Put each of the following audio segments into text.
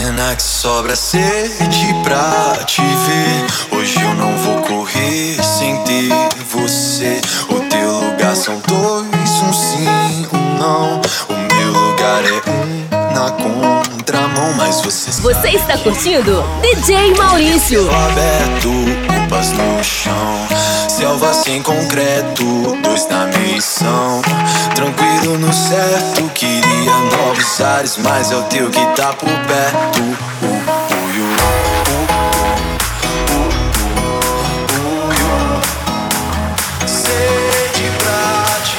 Pena que sobra sede pra te ver. Hoje eu não vou correr sem ter você. O teu lugar são dois, um sim, um não. O meu lugar é um na contramão, mas você está curtindo DJ Maurício. Aberto, roupas no chão, selva sem concreto, dois na missão. Tranquilo no certo, queria novos ares, mas é o teu que tá por perto. Sede pra te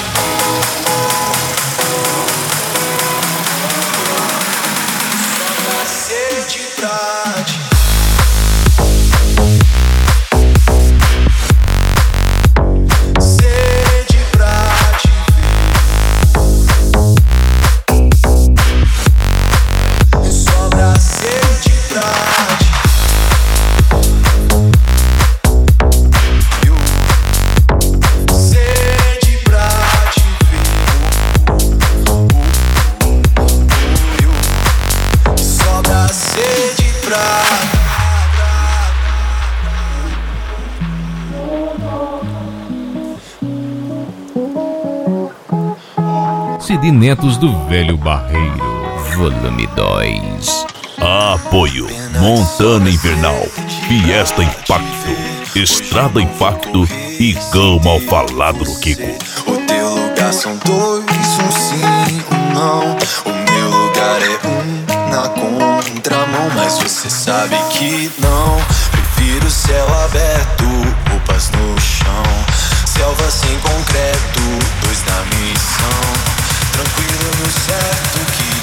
sede pra te CD Netos do Velho Barreiro, volume 2. Apoio Montana Invernal, Fiesta Impacto, Estrada Impacto e Cão Mal Falado no Kiko. O teu lugar são dois, um sim, um não. O meu lugar é um na contramão, mas você sabe que não. Prefiro céu aberto, roupas no chão, selva sem concreto, dois na missão. Tranquilo no certo, que